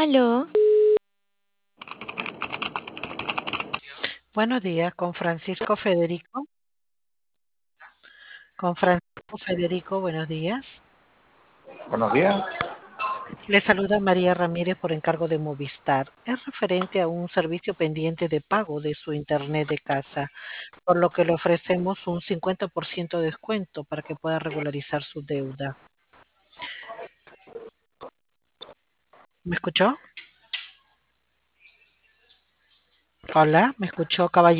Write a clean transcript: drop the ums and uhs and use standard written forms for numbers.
Aló, Buenos días, con Francisco Federico. Con Francisco Federico, buenos días. Buenos días. Le saluda María Ramírez por encargo de Movistar. Es referente a un servicio pendiente de pago de su internet de casa, por lo que le ofrecemos un 50% de descuento para que pueda regularizar su deuda. ¿Me escuchó? Hola, ¿me escuchó, caballero?